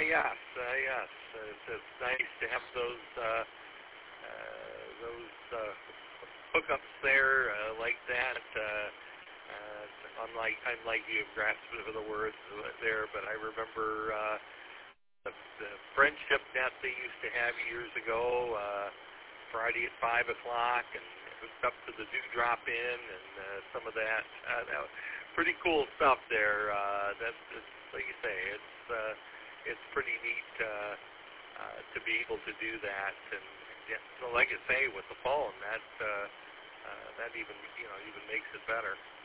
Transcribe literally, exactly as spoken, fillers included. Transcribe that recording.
yes, uh, yes. Uh, it's, it's nice to have those uh, uh, those uh, hookups there uh, like that. Uh, uh, unlike unlike you have grasped for the words there, but I remember uh, the, the friendship net they used to have years ago. Uh, Friday at five o'clock, and hooked up to the Dewdrop Inn, and uh, some of that. Uh, that was pretty cool stuff there. Uh, that's it's, like you say, it's uh, it's pretty neat uh, uh, to be able to do that. And yeah, so like I say, with the phone, that uh, uh, that even you know even makes it better.